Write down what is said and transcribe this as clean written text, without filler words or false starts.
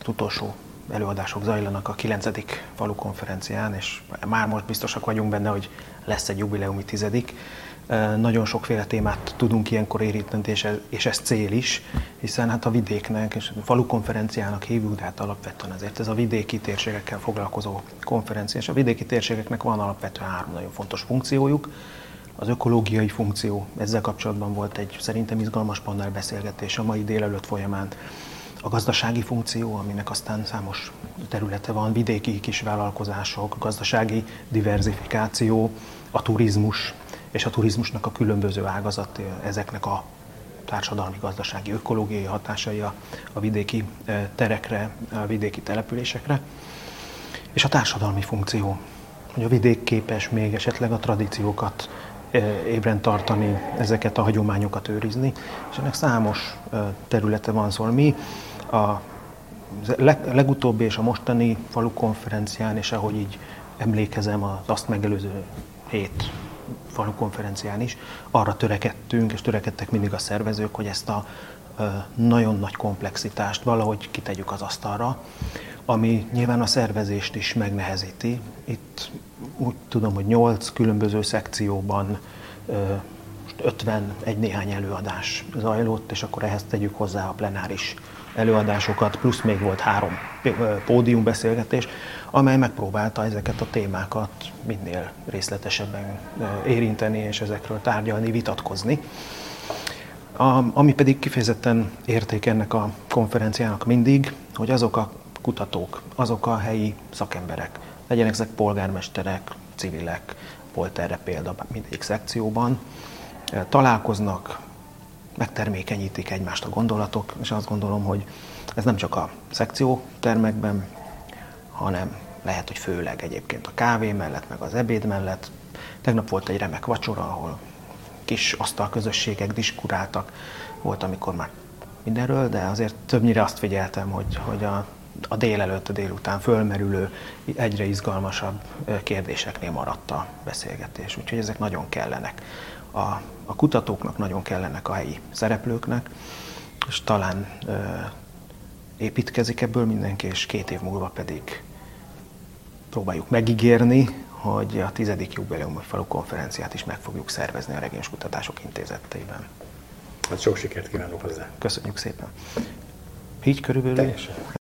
utolsó előadások zajlanak a 9. falu konferencián, és már most biztosak vagyunk benne, hogy lesz egy jubileumi 10. Nagyon sokféle témát tudunk ilyenkor érinteni, és ez cél is, hiszen hát a vidéknek és a falu konferenciának hívjuk, de hát alapvetően azért ez a vidéki térségekkel foglalkozó konferencia, és a vidéki térségeknek van alapvetően 3 nagyon fontos funkciójuk. Az ökológiai funkció, ezzel kapcsolatban volt egy szerintem izgalmas panelbeszélgetés a mai délelőtt folyamán. A gazdasági funkció, aminek aztán számos területe van, vidéki kisvállalkozások, gazdasági diverzifikáció, a turizmus, és a turizmusnak a különböző ágazat, ezeknek a társadalmi, gazdasági, ökológiai hatásai a vidéki terekre, a vidéki településekre, és a társadalmi funkció, hogy a vidék képes még esetleg a tradíciókat ébren tartani, ezeket a hagyományokat őrizni, és ennek számos területe van. Szóval mi a legutóbbi és a mostani falu konferencián, és ahogy így emlékezem az azt megelőző 7 falu konferencián is, arra törekedtünk, és törekedtek mindig a szervezők, hogy ezt a nagyon nagy komplexitást valahogy kitegyük az asztalra, ami nyilván a szervezést is megnehezíti. Itt úgy tudom, hogy 8 különböző szekcióban 51 néhány előadás zajlott, és akkor ehhez tegyük hozzá a plenáris előadásokat, plusz még volt 3 pódiumbeszélgetés, amely megpróbálta ezeket a témákat minél részletesebben érinteni, és ezekről tárgyalni, vitatkozni. Ami pedig kifejezetten érték ennek a konferenciának mindig, hogy azok a kutatók, azok a helyi szakemberek, legyenek ezek polgármesterek, civilek, volt erre példa mindegyik szekcióban, találkoznak, megtermékenyítik egymást a gondolatok, és azt gondolom, hogy ez nem csak a szekciótermekben, hanem lehet, hogy főleg egyébként a kávé mellett, meg az ebéd mellett. Tegnap volt egy remek vacsora, ahol kis asztalközösségek diskuráltak, volt, amikor már mindenről, de azért többnyire azt figyeltem, hogy a délelőtt, a délután fölmerülő, egyre izgalmasabb kérdéseknél maradt a beszélgetés. Úgyhogy ezek nagyon kellenek. A kutatóknak nagyon kellenek a helyi szereplőknek, és talán építkezik ebből mindenki, és 2 év múlva pedig próbáljuk megígérni, hogy a 10. jubileumi falu konferenciát is meg fogjuk szervezni a Regionális Kutatások Intézetében. Hát sok sikert kívánok hozzá! Köszönjük szépen! Így körülbelül... Teljesen.